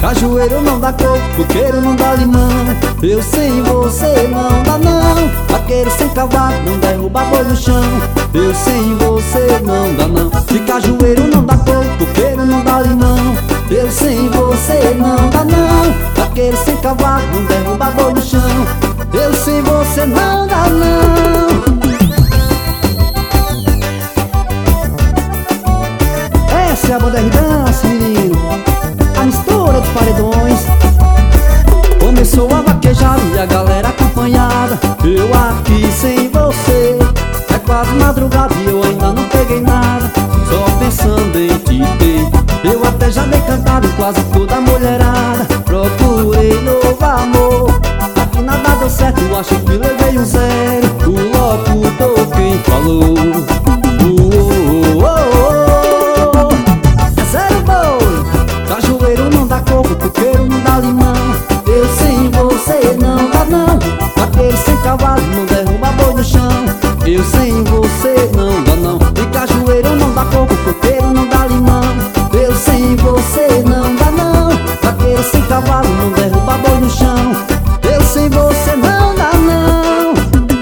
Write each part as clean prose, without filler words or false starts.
Cajueiro não dá coco, coqueiro não dá limão. Eu sem você não dá não. Vaqueiro sem cavalo não derruba boi no chão. Eu sem você não dá não. De cajueiro não dá coco, coqueiro não dá limão. Eu sem você não dá não. Vaqueiro sem cavalo não derruba boi no chão. Eu sem você não dá não. Essa é a banda R-Dance, menino. A mistura dos paredões. Começou a vaquejada e a galera acompanhada. Eu aqui sem você. É quase madrugada e eu ainda não peguei nada. Só pensando em te ter. Eu até já dei cantado quase toda a mulherada. Procurei novo amor. Aqui nada deu certo, eu acho que levei um zero. O locutor quem falou. É zero boi. Cajueiro não dá coco, coqueiro não dá limão. Eu sem você não dá não. Vaqueiro sem cavalo não derruba boi no chão. Eu sem você não dá não. E cajueiro não dá coco, coqueiro não dá limão. Eu sem você não dá não. Vaqueiro sem cavalo não derruba boi no chão. Eu sem você não dá não.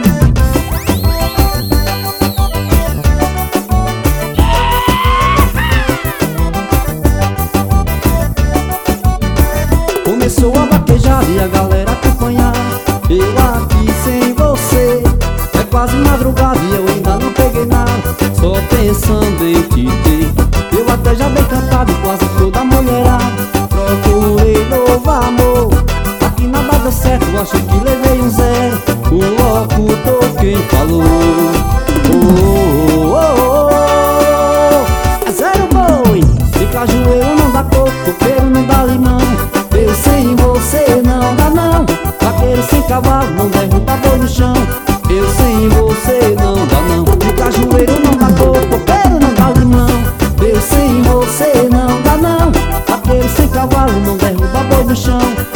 Começou a vaquejar e a galera acompanhar. Eu aqui sem você. É quase madrugada e eu ainda não peguei nada. Só pensando em te ter. Eu até já dei cantado quase toda a mulherada. Procurei novo amor. Aqui nada deu certo, acho que levei um zero. O locutor quem falou. É zero boi. De cajueiro não dá coco, coqueiro não dá limão. Eu sem você não dá não. Vaqueiro sem cavalo não derruba boi no chão. Eu sem você não dá não. De cajueiro não dá coco, coqueiro não dá limão. Eu sem você não dá não. Vaqueiro sem cavalo não derruba boi no chão.